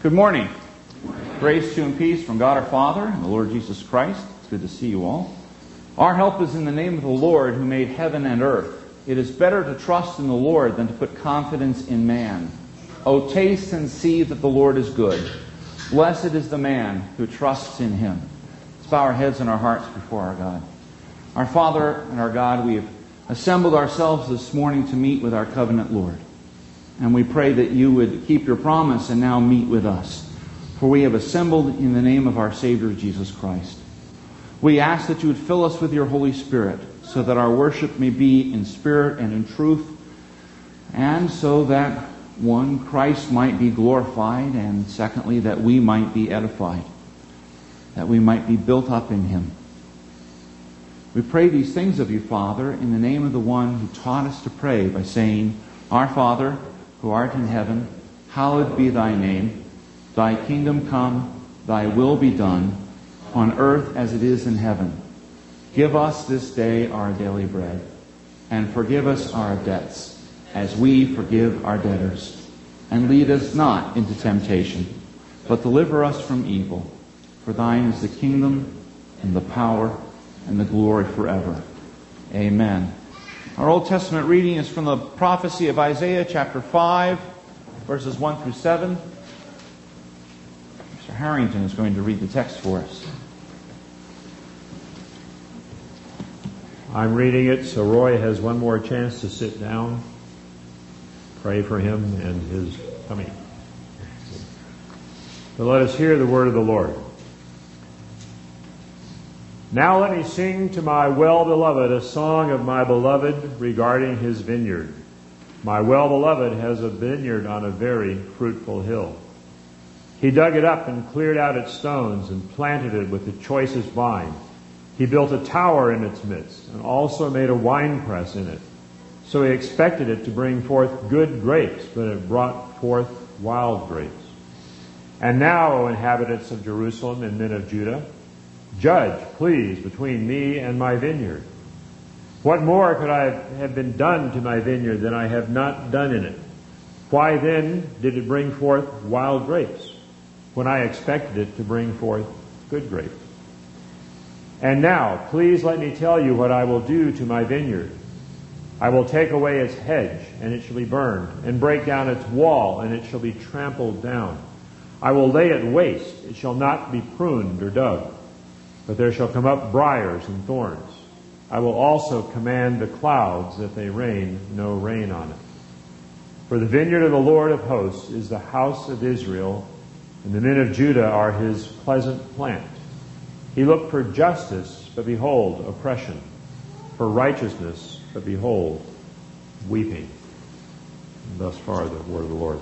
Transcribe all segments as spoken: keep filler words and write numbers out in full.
Good morning. Grace to you and peace from God our Father and the Lord Jesus Christ. It's good to see you all. Our help is in the name of the Lord who made heaven and earth. It is better to trust in the Lord than to put confidence in man. O taste and see that the Lord is good. Blessed is the man who trusts in him. Let's bow our heads and our hearts before our God. Our Father and our God, we have assembled ourselves this morning to meet with our covenant Lord. And we pray that you would keep your promise and now meet with us. For we have assembled in the name of our Savior Jesus Christ. We ask that you would fill us with your Holy Spirit so that our worship may be in spirit and in truth, and so that, one, Christ might be glorified, and secondly, that we might be edified, that we might be built up in him. We pray these things of you, Father, in the name of the one who taught us to pray by saying, Our Father, who art in heaven, hallowed be thy name. Thy kingdom come, thy will be done, on earth as it is in heaven. Give us this day our daily bread, and forgive us our debts, as we forgive our debtors. And lead us not into temptation, but deliver us from evil. For thine is the kingdom, and the power, and the glory forever. Amen. Our Old Testament reading is from the prophecy of Isaiah chapter five, verses one through seven. Mister Harrington is going to read the text for us. I'm reading it, so Roy has one more chance to sit down. Pray for him and his coming. But let us hear the word of the Lord. Now let me sing to my well-beloved a song of my beloved regarding his vineyard. My well-beloved has a vineyard on a very fruitful hill. He dug it up and cleared out its stones and planted it with the choicest vine. He built a tower in its midst and also made a winepress in it. So he expected it to bring forth good grapes, but it brought forth wild grapes. And now, O inhabitants of Jerusalem and men of Judah, judge, please, between me and my vineyard. What more could I have been done to my vineyard than I have not done in it? Why then did it bring forth wild grapes, when I expected it to bring forth good grapes? And now, please let me tell you what I will do to my vineyard. I will take away its hedge, and it shall be burned, and break down its wall, and it shall be trampled down. I will lay it waste, it shall not be pruned or dug. But there shall come up briars and thorns. I will also command the clouds that they rain no rain on it. For the vineyard of the Lord of hosts is the house of Israel, and the men of Judah are his pleasant plant. He looked for justice, but behold, oppression. For righteousness, but behold, weeping. And thus far the word of the Lord.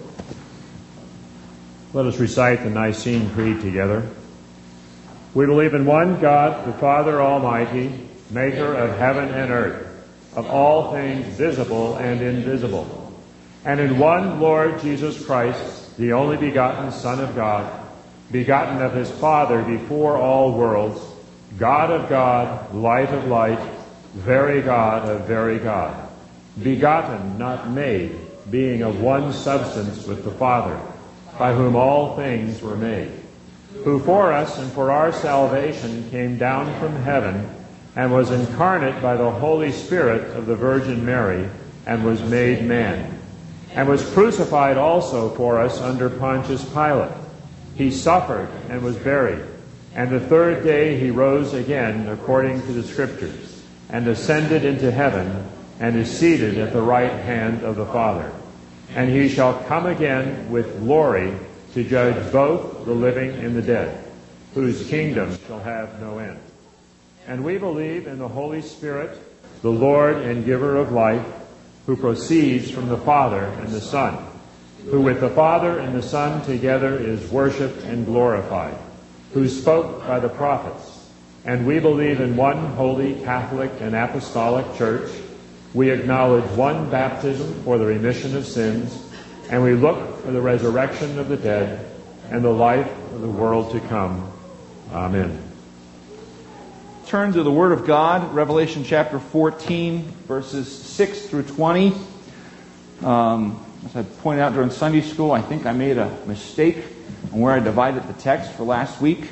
Let us recite the Nicene Creed together. We believe in one God, the Father Almighty, maker of heaven and earth, of all things visible and invisible, and in one Lord Jesus Christ, the only begotten Son of God, begotten of his Father before all worlds, God of God, light of light, very God of very God, begotten, not made, being of one substance with the Father, by whom all things were made, who for us and for our salvation came down from heaven and was incarnate by the Holy Spirit of the Virgin Mary and was made man, and was crucified also for us under Pontius Pilate. He suffered and was buried, and the third day he rose again according to the Scriptures, and ascended into heaven, and is seated at the right hand of the Father. And he shall come again with glory to judge both the living and the dead, whose kingdom shall have no end. And we believe in the Holy Spirit, the Lord and giver of life, who proceeds from the Father and the Son, who with the Father and the Son together is worshipped and glorified, who spoke by the prophets. And we believe in one holy Catholic and Apostolic Church. We acknowledge one baptism for the remission of sins, and we look for the resurrection of the dead and the life of the world to come. Amen. Turn to the Word of God, Revelation chapter fourteen, verses six through twenty. Um, as I pointed out during Sunday school, I think I made a mistake and where I divided the text for last week.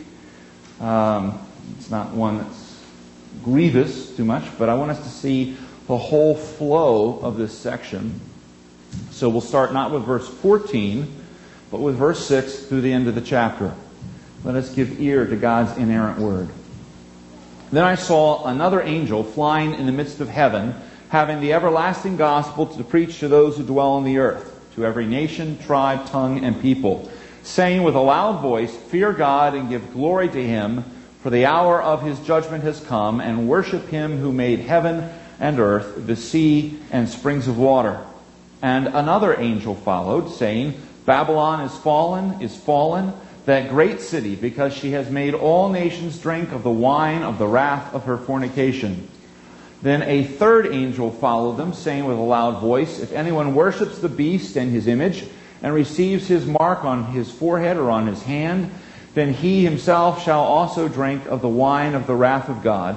Um, it's not one that's grievous too much, but I want us to see the whole flow of this section. So we'll start not with verse fourteen, but with verse six through the end of the chapter. Let us give ear to God's inerrant word. Then I saw another angel flying in the midst of heaven, having the everlasting gospel to preach to those who dwell on the earth, to every nation, tribe, tongue, and people, saying with a loud voice, Fear God and give glory to Him, for the hour of His judgment has come, and worship Him who made heaven and earth, the sea, and springs of water. And another angel followed, saying, Babylon is fallen, is fallen, that great city, because she has made all nations drink of the wine of the wrath of her fornication. Then a third angel followed them, saying with a loud voice, If anyone worships the beast and his image, and receives his mark on his forehead or on his hand, then he himself shall also drink of the wine of the wrath of God,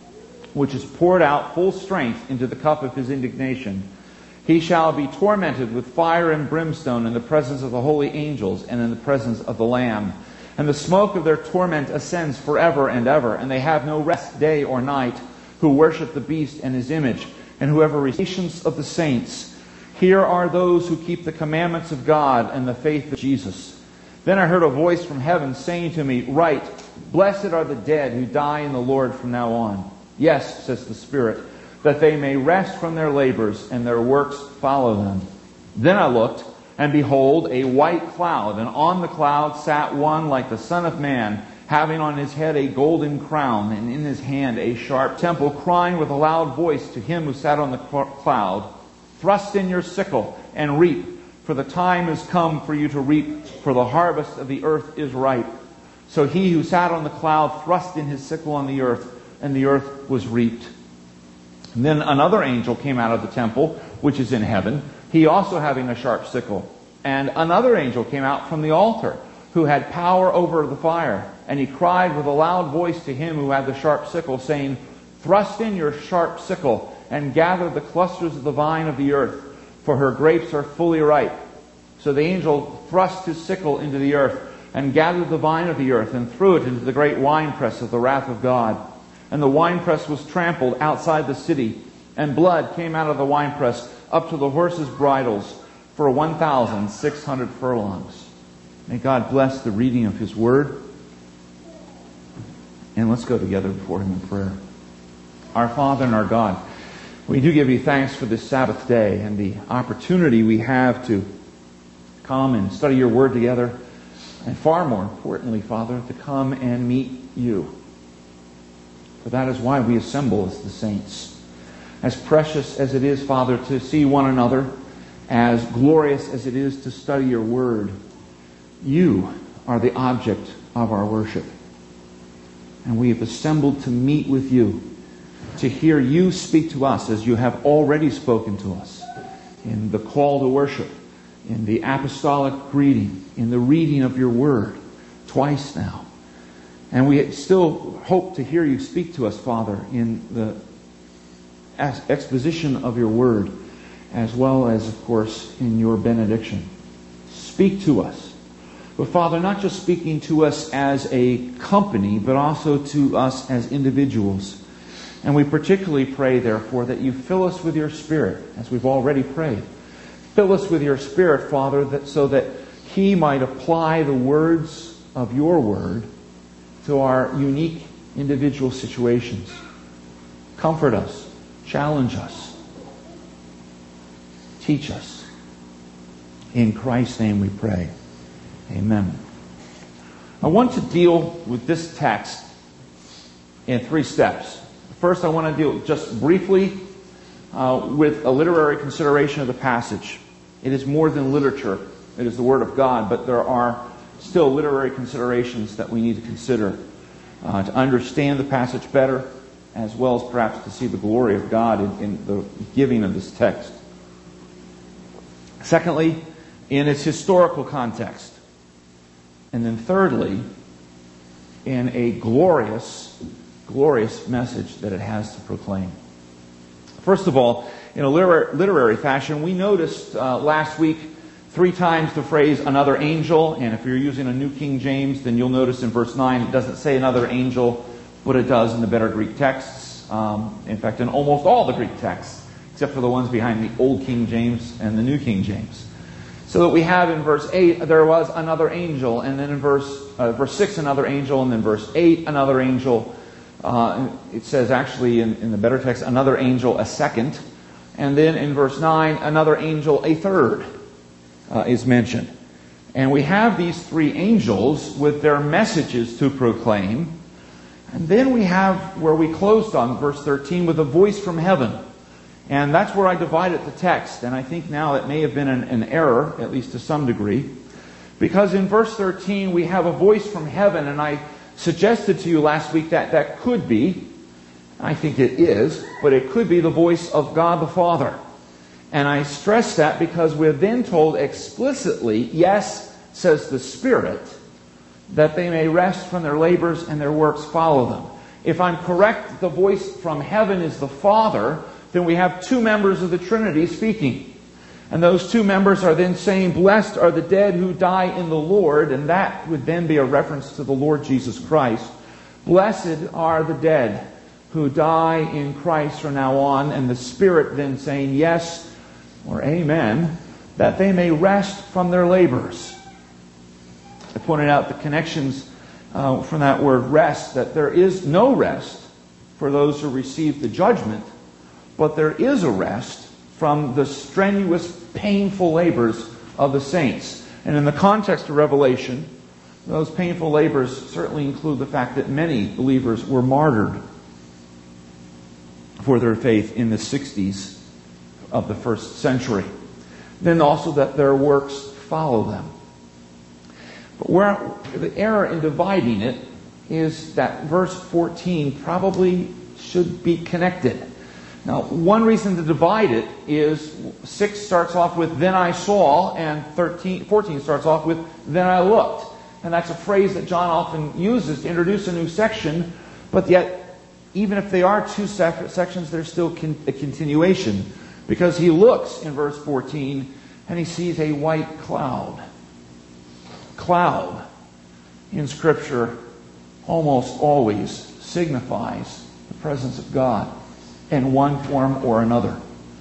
which is poured out full strength into the cup of his indignation. He shall be tormented with fire and brimstone in the presence of the holy angels and in the presence of the Lamb. And the smoke of their torment ascends forever and ever, and they have no rest day or night, who worship the beast and his image, and whoever receives of the saints. Here are those who keep the commandments of God and the faith of Jesus. Then I heard a voice from heaven saying to me, Write, Blessed are the dead who die in the Lord from now on. Yes, says the Spirit, that they may rest from their labors, and their works follow them. Then I looked, and behold, a white cloud, and on the cloud sat one like the Son of Man, having on his head a golden crown, and in his hand a sharp temple, crying with a loud voice to him who sat on the cloud, Thrust in your sickle, and reap, for the time is come for you to reap, for the harvest of the earth is ripe. So he who sat on the cloud thrust in his sickle on the earth, and the earth was reaped. And then another angel came out of the temple, which is in heaven, he also having a sharp sickle. And another angel came out from the altar, who had power over the fire. And he cried with a loud voice to him who had the sharp sickle, saying, Thrust in your sharp sickle, and gather the clusters of the vine of the earth, for her grapes are fully ripe. So the angel thrust his sickle into the earth, and gathered the vine of the earth, and threw it into the great winepress of the wrath of God. And the winepress was trampled outside the city, and blood came out of the winepress up to the horses' bridles for one thousand six hundred furlongs. May God bless the reading of His Word. And let's go together before Him in prayer. Our Father and our God, we do give You thanks for this Sabbath day and the opportunity we have to come and study Your Word together. And far more importantly, Father, to come and meet You. For that is why we assemble as the saints. As precious as it is, Father, to see one another, as glorious as it is to study Your Word, You are the object of our worship. And we have assembled to meet with You, to hear You speak to us as You have already spoken to us in the call to worship, in the apostolic greeting, in the reading of Your Word, twice now. And we still hope to hear You speak to us, Father, in the exposition of Your Word, as well as, of course, in Your benediction. Speak to us. But Father, not just speaking to us as a company, but also to us as individuals. And we particularly pray, therefore, that You fill us with Your Spirit, as we've already prayed. Fill us with Your Spirit, Father, that so that He might apply the words of Your Word to our unique individual situations. Comfort us. Challenge us. Teach us. In Christ's name we pray. Amen. I want to deal with this text in three steps. First, I want to deal just briefly uh, with a literary consideration of the passage. It is more than literature. It is the Word of God, but there are still literary considerations that we need to consider uh, to understand the passage better, as well as perhaps to see the glory of God in, in the giving of this text. Secondly, in its historical context. And then thirdly, in a glorious, glorious message that it has to proclaim. First of all, in a literary, literary fashion, we noticed uh, last week three times the phrase another angel, and if you're using a New King James, then you'll notice in verse nine it doesn't say another angel, but it does in the better Greek texts. Um, in fact, in almost all the Greek texts, except for the ones behind the Old King James and the New King James. So that we have in verse eight, there was another angel, and then in verse uh, verse six, another angel, and then verse eight, another angel. Uh, it says actually in, in the better text, another angel a second. And then in verse nine, another angel a third uh, is mentioned. And we have these three angels with their messages to proclaim. And then we have where we closed on, verse thirteen, with a voice from heaven. And that's where I divided the text. And I think now it may have been an, an error, at least to some degree. Because in verse thirteen we have a voice from heaven. And I suggested to you last week that that could be, I think it is, but it could be the voice of God the Father. And I stress that because we're then told explicitly, yes, says the Spirit, that they may rest from their labors and their works follow them. If I'm correct, the voice from heaven is the Father, then we have two members of the Trinity speaking. And those two members are then saying, blessed are the dead who die in the Lord, and that would then be a reference to the Lord Jesus Christ. Blessed are the dead who die in Christ from now on, and the Spirit then saying yes or amen, that they may rest from their labors. I pointed out the connections uh, from that word rest, that there is no rest for those who receive the judgment, but there is a rest from the strenuous, painful labors of the saints. And in the context of Revelation, those painful labors certainly include the fact that many believers were martyred for their faith in the sixties of the first century. Then also that their works follow them. But where the error in dividing it is that verse fourteen probably should be connected. Now, one reason to divide it is six starts off with, then I saw, and thirteen, fourteen starts off with, then I looked. And that's a phrase that John often uses to introduce a new section, but yet, even if they are two separate sections, there's still con- a continuation. Because he looks in verse fourteen, and he sees a white cloud. Cloud, in Scripture, almost always signifies the presence of God in one form or another.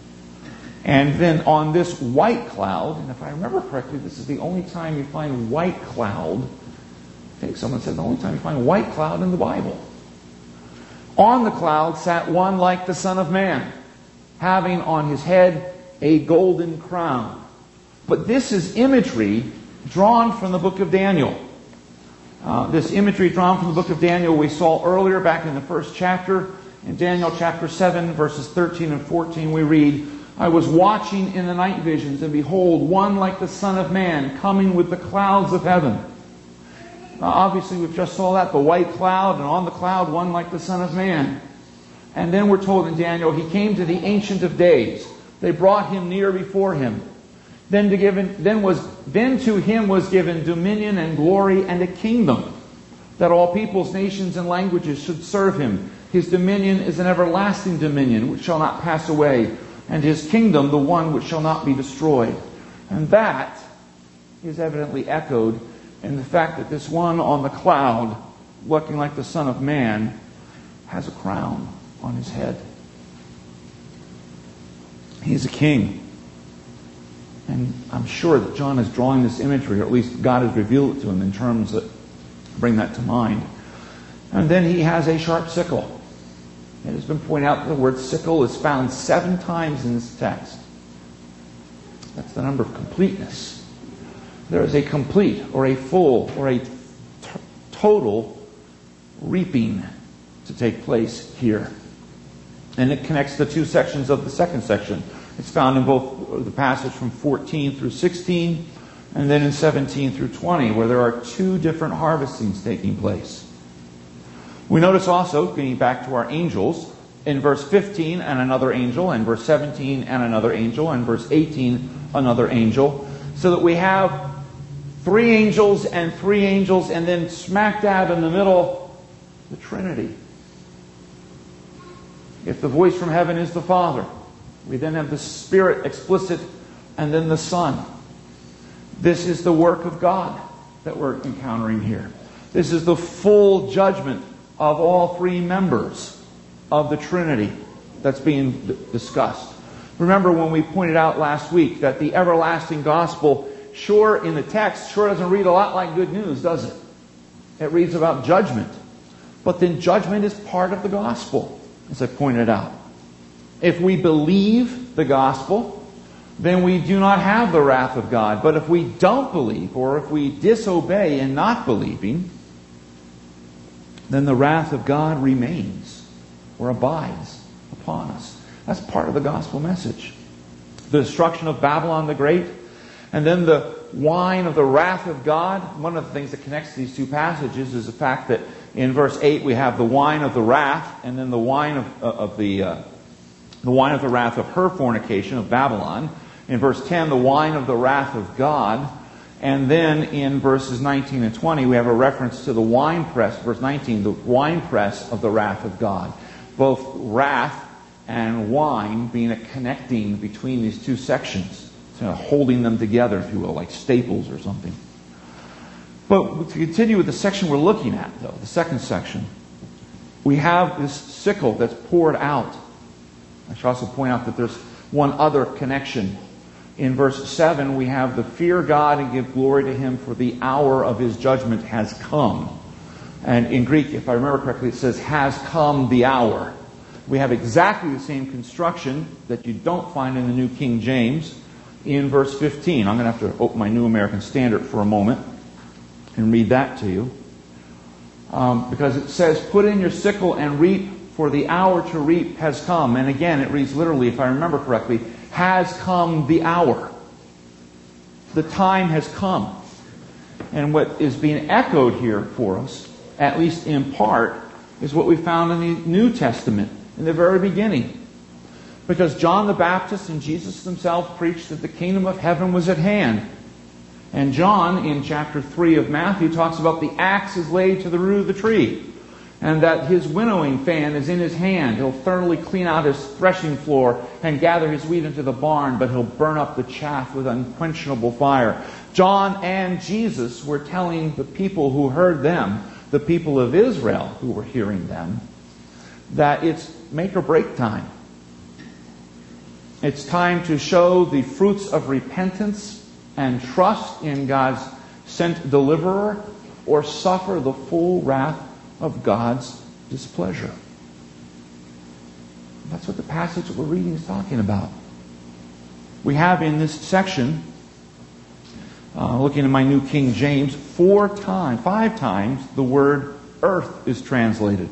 And then on this white cloud, and if I remember correctly, this is the only time you find white cloud. I think someone said the only time you find white cloud in the Bible. On the cloud sat one like the Son of Man, having on his head a golden crown. But this is imagery drawn from the book of Daniel. Uh, this imagery drawn from the book of Daniel we saw earlier back in the first chapter. In Daniel chapter seven, verses thirteen and fourteen, we read, I was watching in the night visions, and behold, one like the Son of Man, coming with the clouds of heaven. Now, obviously, we've just saw that, the white cloud, and on the cloud, one like the Son of Man. And then we're told in Daniel, he came to the Ancient of Days. They brought him near before him. Then to, given, then, was, then to him was given dominion and glory and a kingdom, that all peoples, nations, and languages should serve him. His dominion is an everlasting dominion which shall not pass away, and his kingdom the one which shall not be destroyed. And that is evidently echoed in the fact that this one on the cloud, looking like the Son of Man, has a crown on his head. He's a king. And I'm sure that John is drawing this imagery, or at least God has revealed it to him in terms that bring that to mind. And then he has a sharp sickle. It has been pointed out that the word sickle is found seven times in this text. That's the number of completeness. There is a complete or a full or a t- total reaping to take place here. And it connects the two sections of the second section. It's found in both the passage from fourteen through sixteen and then in seventeen through twenty, where there are two different harvestings taking place. We notice also, getting back to our angels, in verse fifteen, and another angel, and verse seventeen, and another angel, and verse eighteen, another angel, so that we have three angels and three angels, and then smack dab in the middle, the Trinity. If the voice from heaven is the Father, we then have the Spirit explicit, and then the Son. This is the work of God that we're encountering here. This is the full judgment of all three members of the Trinity that's being d- discussed. Remember when we pointed out last week that the everlasting gospel, sure in the text, sure doesn't read a lot like good news, does it? It reads about judgment. But then judgment is part of the gospel, as I pointed out. If we believe the gospel, then we do not have the wrath of God. But if we don't believe, or if we disobey in not believing, then the wrath of God remains or abides upon us. That's part of the gospel message. The destruction of Babylon the Great, and then the wine of the wrath of God. One of the things that connects these two passages is the fact that in verse eight we have the wine of the wrath, and then the wine of, of the uh, the wine of the wrath of her fornication, of Babylon. In verse ten, the wine of the wrath of God. And then in verses nineteen and twenty, we have a reference to the winepress, verse nineteen, the winepress of the wrath of God. Both wrath and wine being a connecting between these two sections, kind of holding them together, if you will, like staples or something. But to continue with the section we're looking at, though, the second section, we have this sickle that's poured out. I should also point out that there's one other connection. In verse seven, we have the fear God and give glory to Him, for the hour of His judgment has come. And in Greek, if I remember correctly, it says, has come the hour. We have exactly the same construction that you don't find in the New King James in verse fifteen. I'm going to have to open my New American Standard for a moment and read that to you. Um, because it says, put in your sickle and reap, for the hour to reap has come. And again, it reads literally, if I remember correctly, has come the hour. The time has come. And what is being echoed here for us, at least in part, is what we found in the New Testament in the very beginning. Because John the Baptist and Jesus himself preached that the kingdom of heaven was at hand. And John, in chapter three of Matthew, talks about the axe is laid to the root of the tree, and that his winnowing fan is in his hand. He'll thoroughly clean out his threshing floor and gather his wheat into the barn, but he'll burn up the chaff with unquenchable fire. John and Jesus were telling the people who heard them, the people of Israel who were hearing them, that it's make or break time. It's time to show the fruits of repentance and trust in God's sent deliverer, or suffer the full wrath of God's displeasure. That's what the passage that we're reading is talking about. We have in this section, uh, looking at my New King James, four times, five times the word earth is translated.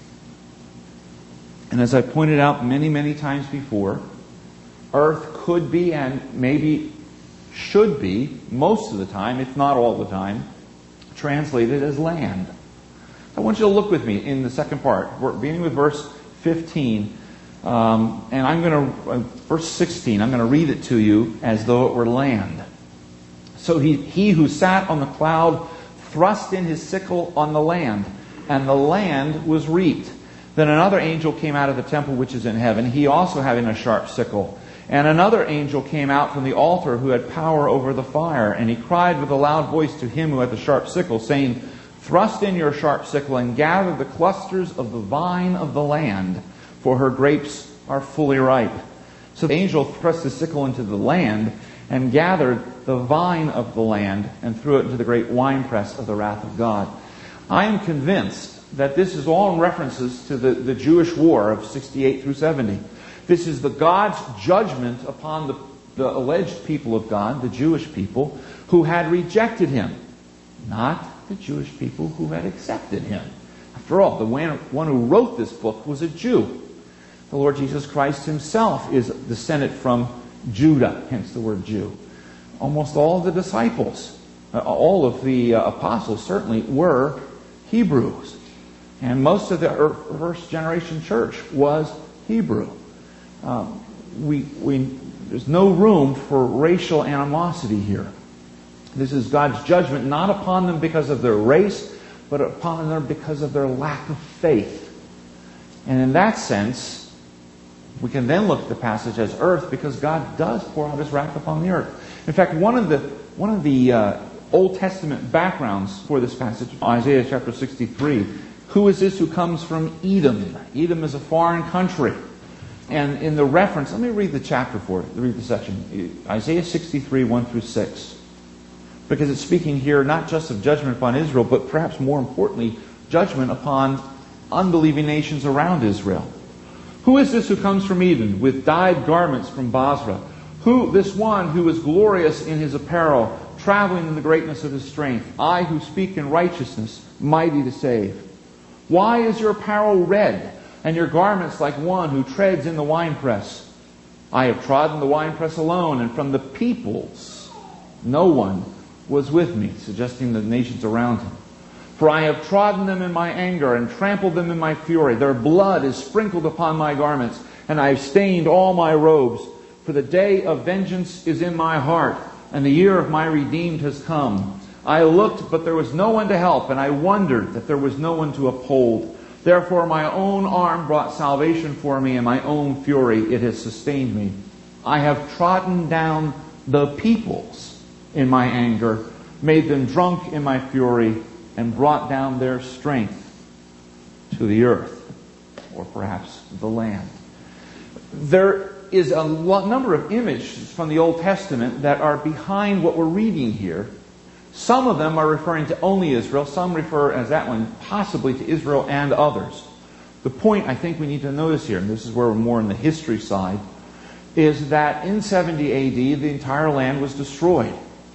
And as I pointed out many, many times before, earth could be and maybe should be, most of the time, if not all the time, translated as land. I want you to look with me in the second part. We're beginning with verse fifteen. Um, and I'm going to, uh, verse sixteen, I'm going to read it to you as though it were land. So he, he who sat on the cloud thrust in his sickle on the land, and the land was reaped. Then another angel came out of the temple which is in heaven, he also having a sharp sickle. And another angel came out from the altar who had power over the fire, and he cried with a loud voice to him who had the sharp sickle, saying, thrust in your sharp sickle and gather the clusters of the vine of the land, for her grapes are fully ripe. So the angel thrust his sickle into the land and gathered the vine of the land and threw it into the great winepress of the wrath of God. I am convinced that this is all in references to the, the Jewish war of sixty-eight through seventy. This is the God's judgment upon the, the alleged people of God, the Jewish people, who had rejected Him, not the Jewish people who had accepted Him. After all, the one who wrote this book was a Jew. The Lord Jesus Christ Himself is descended from Judah, hence the word Jew. Almost all of the disciples, uh, all of the uh, apostles certainly were Hebrews. And most of the first generation church was Hebrew. Um, we, we, there's no room for racial animosity here. This is God's judgment not upon them because of their race, but upon them because of their lack of faith. And in that sense, we can then look at the passage as earth, because God does pour out His wrath upon the earth. In fact, one of the one of the uh, Old Testament backgrounds for this passage, Isaiah chapter sixty-three, who is this who comes from Edom? Edom is a foreign country. And in the reference, let me read the chapter for it, read the section. Isaiah sixty-three, one through six. Because it's speaking here not just of judgment upon Israel, but perhaps more importantly, judgment upon unbelieving nations around Israel. Who is this who comes from Edom with dyed garments from Basra? Who, this one who is glorious in his apparel, traveling in the greatness of his strength, I who speak in righteousness, mighty to save. Why is your apparel red, and your garments like one who treads in the winepress? I have trodden the winepress alone, and from the peoples no one was with me, suggesting the nations around him. For I have trodden them in my anger and trampled them in my fury. Their blood is sprinkled upon my garments, and I have stained all my robes. For the day of vengeance is in my heart, and the year of my redeemed has come. I looked, but there was no one to help, and I wondered that there was no one to uphold. Therefore my own arm brought salvation for me, and my own fury it has sustained me. I have trodden down the peoples in my anger, made them drunk in my fury, and brought down their strength to the earth, or perhaps the land. There is a number of images from the Old Testament that are behind what we're reading here. Some of them are referring to only Israel. Some refer, as that one, possibly to Israel and others. The point I think we need to notice here, and this is where we're more on the history side, is that in seventy A D the entire land was destroyed.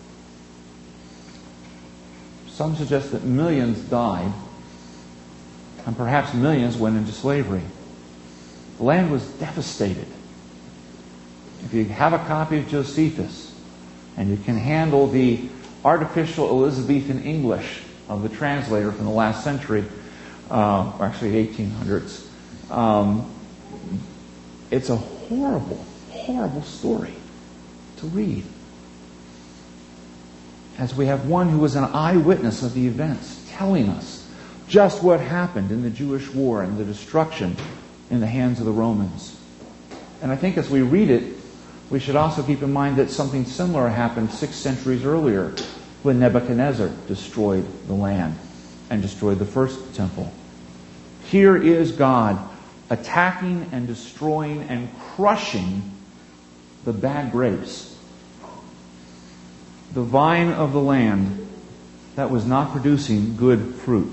Some suggest that millions died, and perhaps millions went into slavery. The land was devastated. If you have a copy of Josephus, and you can handle the artificial Elizabethan English of the translator from the last century, uh, or actually eighteen hundreds, um, it's a horrible, horrible story to read. As we have one who was an eyewitness of the events, telling us just what happened in the Jewish war and the destruction in the hands of the Romans. And I think as we read it, we should also keep in mind that something similar happened six centuries earlier when Nebuchadnezzar destroyed the land and destroyed the first temple. Here is God attacking and destroying and crushing the bad grapes. The vine of the land that was not producing good fruit,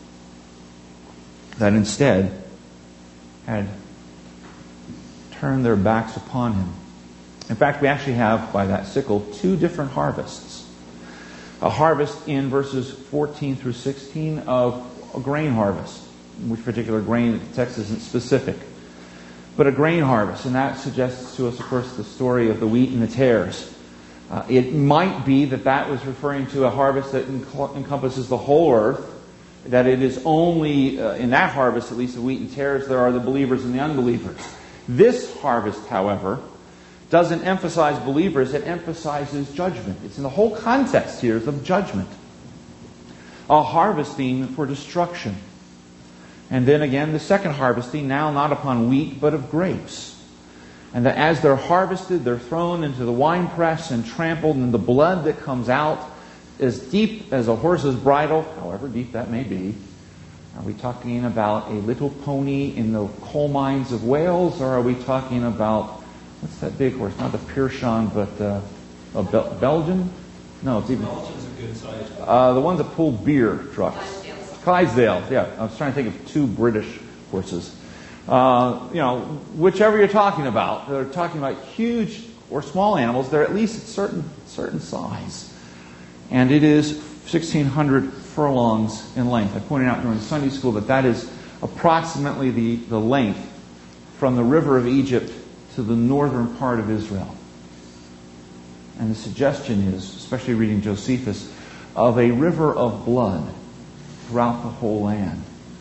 that instead had turned their backs upon him. In fact, we actually have, by that sickle, two different harvests. A harvest in verses fourteen through sixteen of a grain harvest. Which particular grain, the text isn't specific. But a grain harvest, and that suggests to us, of course, the story of the wheat and the tares. Uh, it might be that that was referring to a harvest that enc- encompasses the whole earth, that it is only, uh, in that harvest, at least the wheat and tares, there are the believers and the unbelievers. This harvest, however, doesn't emphasize believers, it emphasizes judgment. It's in the whole context here of judgment. A harvesting for destruction. And then again, the second harvesting, now not upon wheat, but of grapes. And that as they're harvested, they're thrown into the winepress and trampled, and the blood that comes out is deep as a horse's bridle, however deep that may be. Are we talking about a little pony in the coal mines of Wales, or are we talking about, what's that big horse? Not the Pyrrhon, but uh, a Bel- Belgian? No, it's even... Belgian's a good size. Uh, the ones that pull beer trucks. Clydesdale, yeah. I was trying to think of two British horses. Uh, you know, whichever you're talking about. They're talking about huge or small animals. They're at least a certain certain size. And it is sixteen hundred furlongs in length. I pointed out during Sunday school that that is approximately the, the length from the river of Egypt to the northern part of Israel. And the suggestion is, especially reading Josephus, of a river of blood throughout the whole land.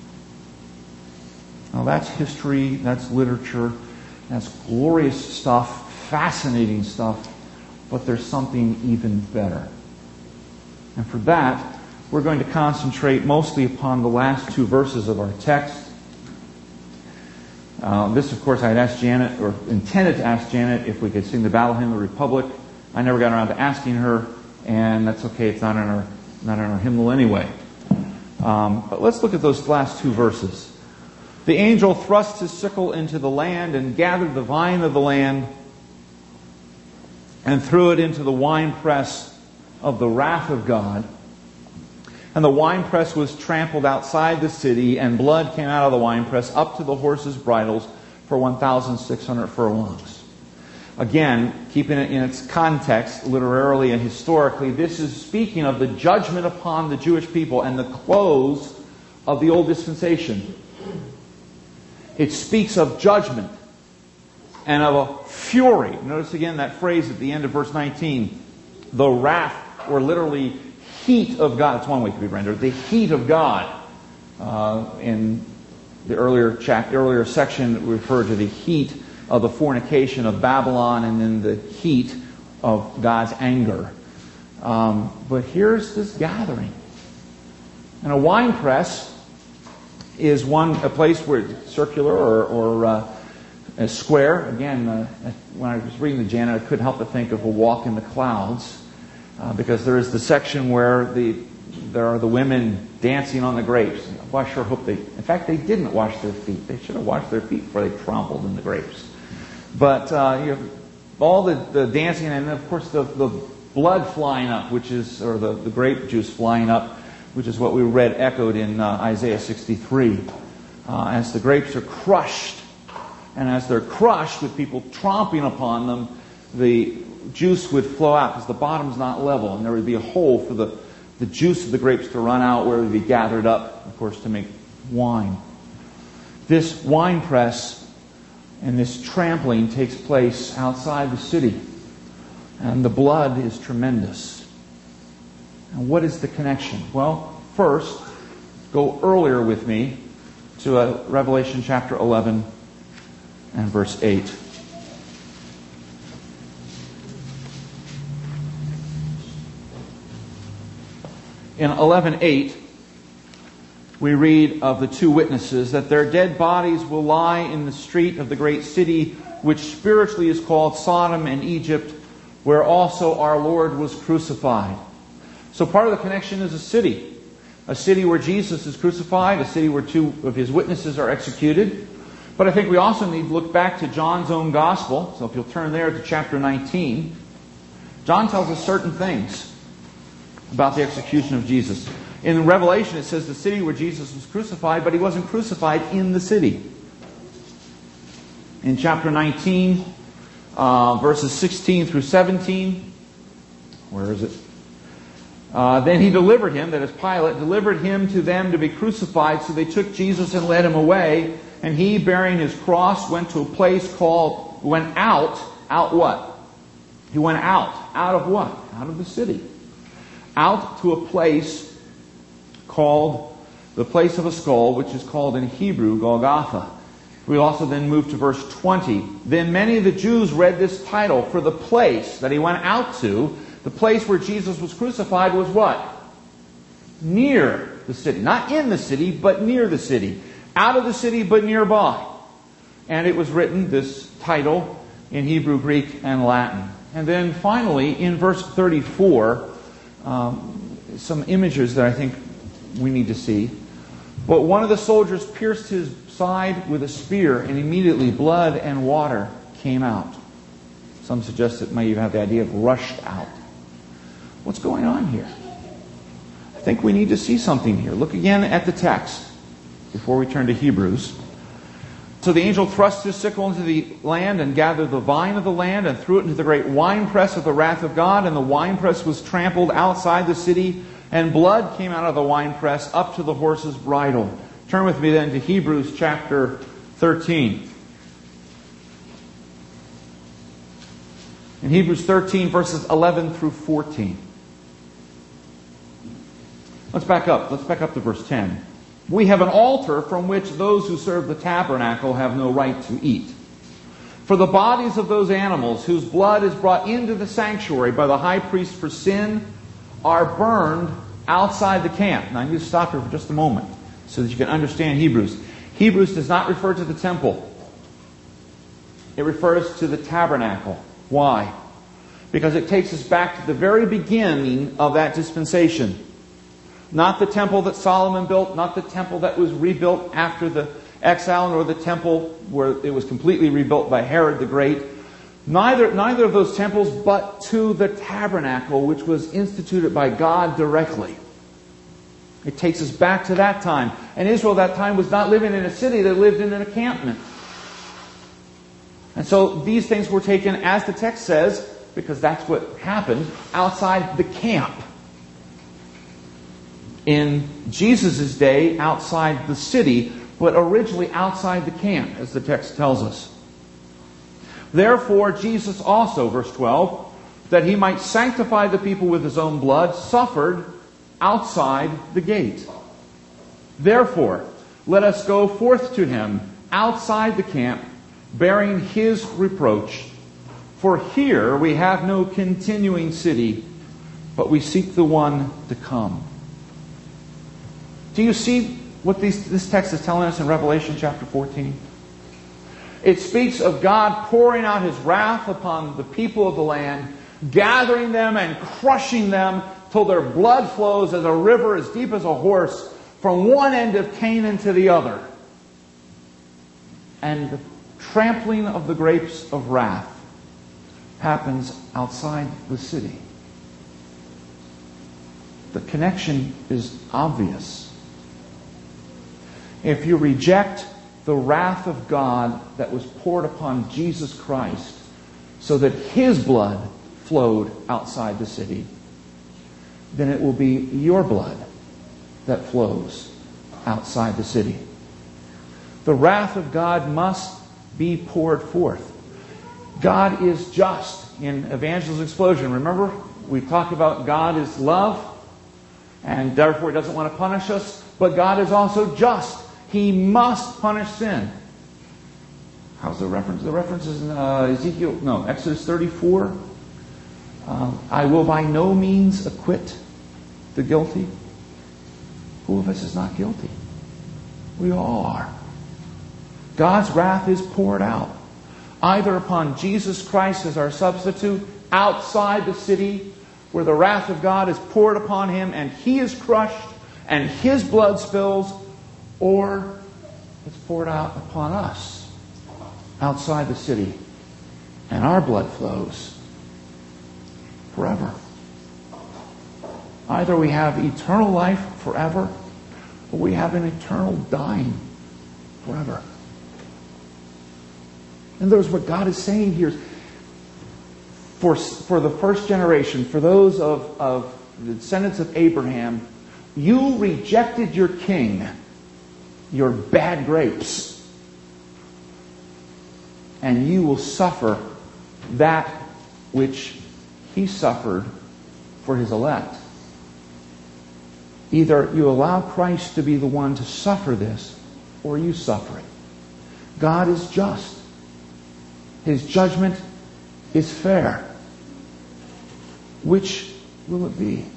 Now that's history, that's literature, that's glorious stuff, fascinating stuff, but there's something even better. And for that, we're going to concentrate mostly upon the last two verses of our text. Uh, this, of course, I had asked Janet, or intended to ask Janet, if we could sing the Battle Hymn of the Republic I never got around to asking her, and that's okay. It's not in our not in our hymnal anyway. Um, but let's look at those last two verses. The angel thrust his sickle into the land and gathered the vine of the land and threw it into the winepress of the wrath of God. And the winepress was trampled outside the city, and blood came out of the winepress up to the horses' bridles for one thousand six hundred furlongs. Again, keeping it in its context, literarily and historically, this is speaking of the judgment upon the Jewish people and the close of the old dispensation. It speaks of judgment and of a fury. Notice again that phrase at the end of verse nineteen. The wrath, or literally heat of God. That's one way it could be rendered. The heat of God. Uh, in the earlier chap- earlier section, we referred to the heat of the fornication of Babylon, and then the heat of God's anger. Um, but here's this gathering. And a wine press is one a place where it's circular or, or uh, a square. Again, uh, when I was reading the Janet, I couldn't help but think of a walk in the clouds, uh, because there is the section where the there are the women dancing on the grapes. Well, I sure hope they... In fact, they didn't wash their feet. They should have washed their feet before they trampled in the grapes. But uh, you have all the, the dancing, and of course the, the blood flying up, which is, or the, the grape juice flying up, which is what we read echoed in uh, Isaiah sixty-three. Uh, as the grapes are crushed, and as they're crushed with people tromping upon them, the juice would flow out because the bottom's not level, and there would be a hole for the, the juice of the grapes to run out where it would be gathered up, of course, to make wine. This wine press and this trampling takes place outside the city. And the blood is tremendous. And what is the connection? Well, first, go earlier with me to uh, Revelation chapter eleven and verse eight. In eleven eight, we read of the two witnesses that their dead bodies will lie in the street of the great city, which spiritually is called Sodom and Egypt, where also our Lord was crucified. So part of the connection is a city. A city where Jesus is crucified, a city where two of his witnesses are executed. But I think we also need to look back to John's own gospel. So if you'll turn there to chapter nineteen, John tells us certain things about the execution of Jesus. In Revelation, it says the city where Jesus was crucified, but he wasn't crucified in the city. In chapter nineteen, uh, verses sixteen through seventeen, where is it? Uh, then he delivered him, that is Pilate, delivered him to them to be crucified. So they took Jesus and led him away. And he, bearing his cross, went to a place called, went out, out what? He went out. Out of what? Out of the city. Out to a place called the place of a skull, which is called in Hebrew Golgotha. We also then move to verse twenty. Then many of the Jews read this title, for the place that he went out to, the place where Jesus was crucified, was what? Near the city. Not in the city, but near the city. Out of the city, but nearby. And it was written, this title, in Hebrew, Greek, and Latin. And then finally, in verse thirty-four, um, some images that I think we need to see. But one of the soldiers pierced his side with a spear, and immediately blood and water came out. Some suggest it may even have the idea of rushed out. What's going on here? I think we need to see something here. Look again at the text before we turn to Hebrews. So the angel thrust his sickle into the land and gathered the vine of the land and threw it into the great winepress of the wrath of God. And the winepress was trampled outside the city, and blood came out of the winepress up to the horse's bridle. Turn with me then to Hebrews chapter thirteen. In Hebrews thirteen, verses eleven through fourteen. Let's back up. Let's back up to verse ten. We have an altar from which those who serve the tabernacle have no right to eat. For the bodies of those animals whose blood is brought into the sanctuary by the high priest for sin are burned outside the camp. Now I need to stop here for just a moment so that you can understand Hebrews. Hebrews does not refer to the temple. It refers to the tabernacle. Why? because it takes us back to the very beginning of that dispensation. Not the temple that Solomon built, not the temple that was rebuilt after the exile, nor the temple where it was completely rebuilt by Herod the Great. Neither, neither of those temples, but to the tabernacle, which was instituted by God directly. It takes us back to that time. And Israel at that time was not living in a city, they lived in an encampment. And so these things were taken, as the text says, because that's what happened, outside the camp. In Jesus' day, outside the city, but originally outside the camp, as the text tells us. Therefore, Jesus also, verse twelve, that he might sanctify the people with his own blood, suffered outside the gate. Therefore, let us go forth to him outside the camp, bearing his reproach. For here we have no continuing city, but we seek the one to come. Do you see what these, this text is telling us in Revelation chapter fourteen? It speaks of God pouring out his wrath upon the people of the land, gathering them and crushing them till their blood flows as a river as deep as a horse from one end of Canaan to the other. And the trampling of the grapes of wrath happens outside the city. The connection is obvious. If you reject the wrath of God that was poured upon Jesus Christ so that his blood flowed outside the city, then it will be your blood that flows outside the city. The wrath of God must be poured forth. God is just. In Evangelist Explosion, remember, we talked about God is love, and therefore he doesn't want to punish us, but God is also just. He must punish sin. How's the reference? The reference is in uh, Ezekiel, no, Exodus thirty-four. Uh, I will by no means acquit the guilty. Who of us is not guilty? We all are. God's wrath is poured out, either upon Jesus Christ as our substitute, outside the city, where the wrath of God is poured upon him and he is crushed and his blood spills, or it's poured out upon us outside the city and our blood flows forever. Either we have eternal life forever, or we have an eternal dying forever. In other words, what God is saying here is, for, for the first generation, for those of, of the descendants of Abraham, you rejected your king, your bad grapes, and you will suffer that which he suffered for his elect. Either you allow Christ to be the one to suffer this, or you suffer it. God is just. His judgment is fair. Which will it be?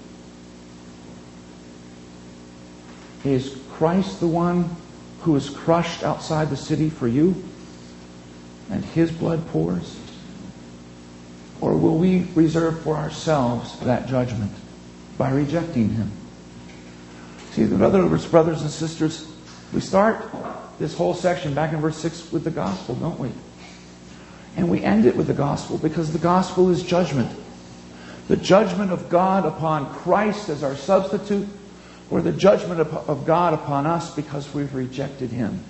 Is Christ the one who is crushed outside the city for you and his blood pours? Or will we reserve for ourselves that judgment by rejecting him? See, in other words, brothers and sisters, we start this whole section back in verse six with the gospel, don't we? And we end it with the gospel because the gospel is judgment. The judgment of God upon Christ as our substitute, or the judgment of God upon us because we've rejected him.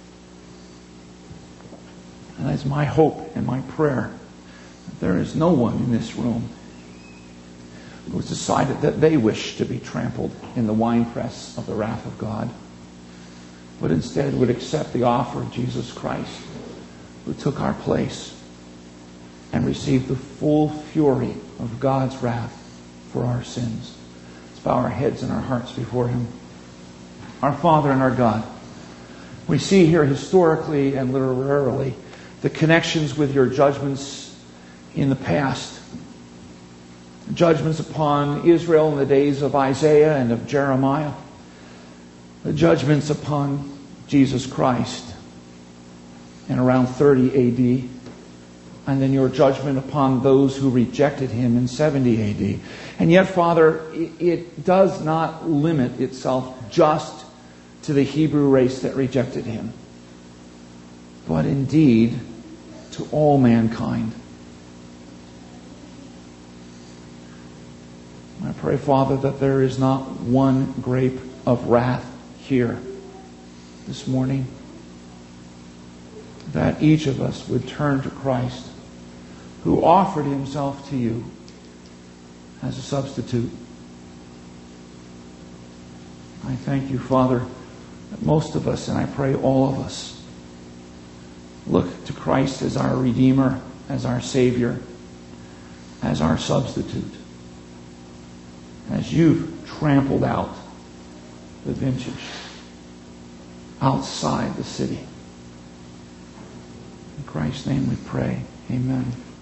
And that's my hope and my prayer. That there is no one in this room who has decided that they wish to be trampled in the winepress of the wrath of God, but instead would accept the offer of Jesus Christ, who took our place and received the full fury of God's wrath for our sins. Let's bow our heads and our hearts before him. Our Father and our God, we see here historically and literarily the connections with your judgments in the past. Judgments upon Israel in the days of Isaiah and of Jeremiah. The judgments upon Jesus Christ in around thirty A D and then your judgment upon those who rejected him in seventy A D. And yet, Father, it does not limit itself just to the Hebrew race that rejected him, but indeed to all mankind. I pray, Father, that there is not one grape of wrath here this morning, that each of us would turn to Christ, who offered himself to you as a substitute. I thank you, Father, that most of us, and I pray all of us, look to Christ as our Redeemer, as our Savior, as our substitute, as you've trampled out the vintage outside the city. In Christ's name we pray. Amen.